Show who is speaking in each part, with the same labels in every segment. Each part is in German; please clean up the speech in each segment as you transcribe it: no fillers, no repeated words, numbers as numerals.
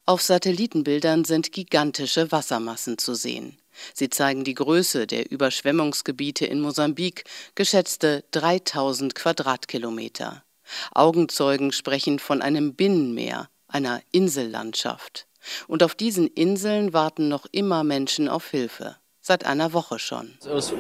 Speaker 1: Auf Satellitenbildern sind gigantische Wassermassen zu sehen. Sie zeigen die Größe der Überschwemmungsgebiete in Mosambik, geschätzte 3000 Quadratkilometer. Augenzeugen sprechen von einem Binnenmeer, einer Insellandschaft. Und auf diesen Inseln warten noch immer Menschen auf Hilfe. Seit einer Woche schon. Es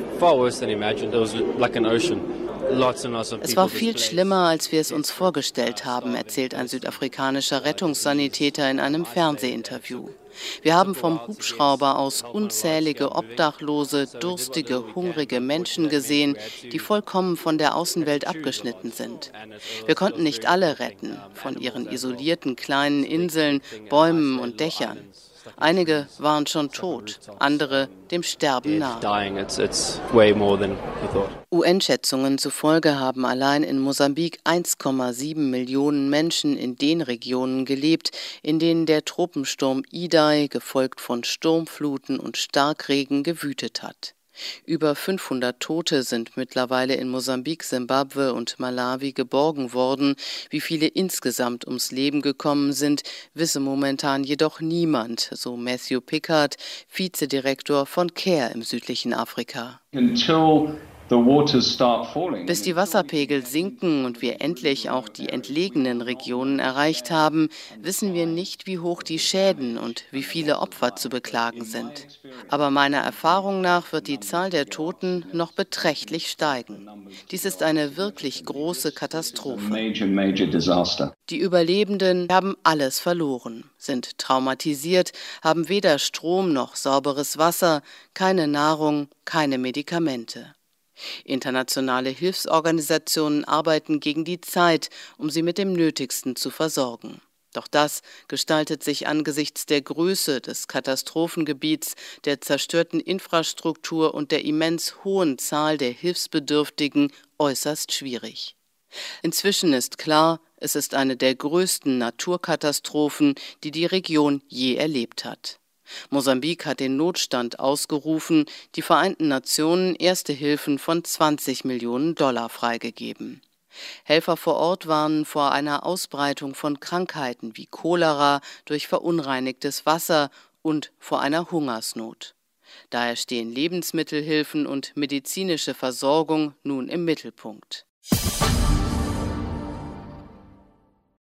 Speaker 1: war viel schlimmer, als wir es uns vorgestellt haben, erzählt ein südafrikanischer Rettungssanitäter in einem Fernsehinterview. Wir haben vom Hubschrauber aus unzählige obdachlose, durstige, hungrige Menschen gesehen, die vollkommen von der Außenwelt abgeschnitten sind. Wir konnten nicht alle retten, von ihren isolierten kleinen Inseln, Bäumen und Dächern. Einige waren schon tot, andere dem Sterben nah. UN-Schätzungen zufolge haben allein in Mosambik 1,7 Millionen Menschen in den Regionen gelebt, in denen der Tropensturm Idai, gefolgt von Sturmfluten und Starkregen, gewütet hat. Über 500 Tote sind mittlerweile in Mosambik, Simbabwe und Malawi geborgen worden. Wie viele insgesamt ums Leben gekommen sind, wisse momentan jedoch niemand, so Matthew Pickard, Vizedirektor von CARE im südlichen Afrika. Bis die Wasserpegel sinken und wir endlich auch die entlegenen Regionen erreicht haben, wissen wir nicht, wie hoch die Schäden und wie viele Opfer zu beklagen sind. Aber meiner Erfahrung nach wird die Zahl der Toten noch beträchtlich steigen. Dies ist eine wirklich große Katastrophe. Die Überlebenden haben alles verloren, sind traumatisiert, haben weder Strom noch sauberes Wasser, keine Nahrung, keine Medikamente. Internationale Hilfsorganisationen arbeiten gegen die Zeit, um sie mit dem Nötigsten zu versorgen. Doch das gestaltet sich angesichts der Größe des Katastrophengebiets, der zerstörten Infrastruktur und der immens hohen Zahl der Hilfsbedürftigen äußerst schwierig. Inzwischen ist klar, es ist eine der größten Naturkatastrophen, die die Region je erlebt hat. Mosambik hat den Notstand ausgerufen, die Vereinten Nationen erste Hilfen von 20 Millionen Dollar freigegeben. Helfer vor Ort warnen vor einer Ausbreitung von Krankheiten wie Cholera durch verunreinigtes Wasser und vor einer Hungersnot. Daher stehen Lebensmittelhilfen und medizinische Versorgung nun im Mittelpunkt.